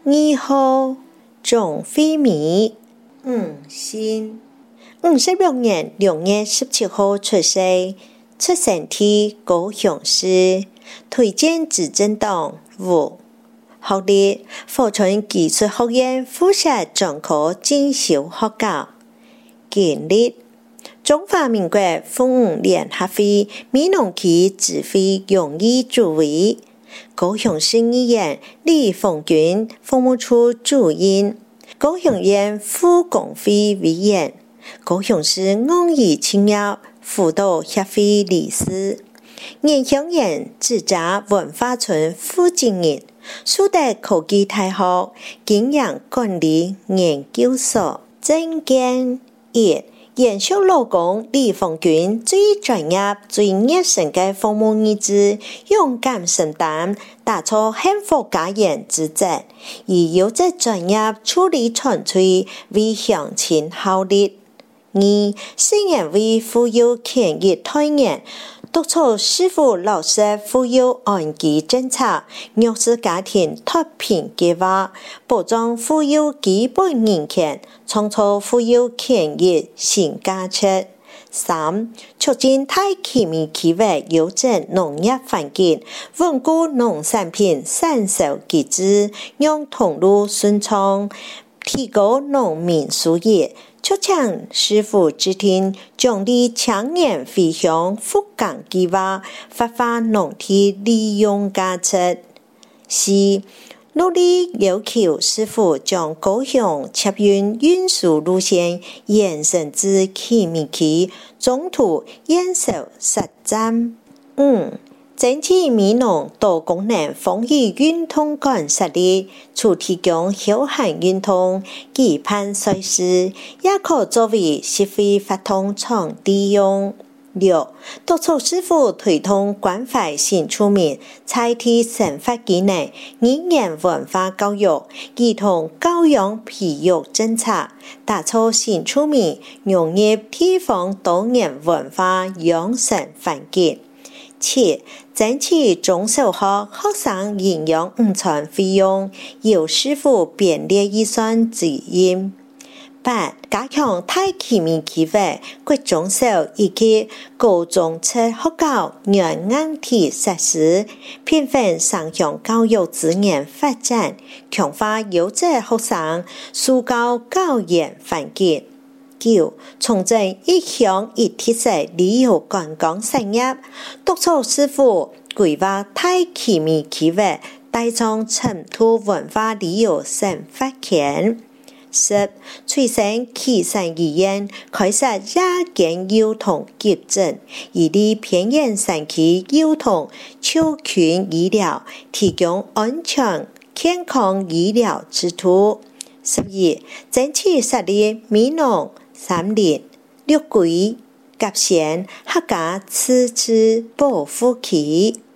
2號總會面新56年6月17號出世，出生地高雄市，推薦執政黨無學歷，華春技術學院附設專科進修學校。經歷中華民國婦女聯合會美濃區指揮榮譽主委，高雄市議員李鳳君服務處主任，高雄縣婦工會委員，高雄市農業青年輔導協會理事，延香縣自家文化村負責人，樹德科技大學經營管理研究所。政見1，延續老公李鳳君最專業、最熱心的服務意志，勇敢承擔打造幸福家園之責，以有責專業處理純粹為鄉親效力。2，誓言為婦幼權益推演，督促市府落實婦幼安居政策，弱勢家庭脫貧計劃，保障婦幼基本人權，創造婦幼權益新價值。3，促進大企業企業優質農業環境，穩固農產品產銷機制，讓通路順暢，提高農民收益。促請市府制定獎勵青年回鄉復崗計劃，發揮農地利用價值。4，努力要求市府將高雄客運運輸路線延伸至企業區，中途延壽實站。5，爭取美濃多功能風雨運動館設立，除提供休閒運動、舉辦賽事，也可作為社會活動場地用。6，督促市府推動關懷新住民在地生活技能、語言文化教育、兒童教養培育政策，打造新住民融入地方多元文化養成環境。7，爭取中小學學生營養午餐費用由市府編列預算指引。8，加強大企業企業、國中小以及高中職學校軟硬體設施，平衡城鄉教育資源發展，強化優質學生暑教教研環境。9，重整一鄉一特色旅遊觀光產業，督促市府規劃大企業企業帶動本土文化旅遊新發展。10，催生旗山醫院開設夜間幼童急診，以利偏遠山區幼童超群醫療，提供安全健康醫療制度。11，爭取設立美濃3林6龜甲線客家自治保護區。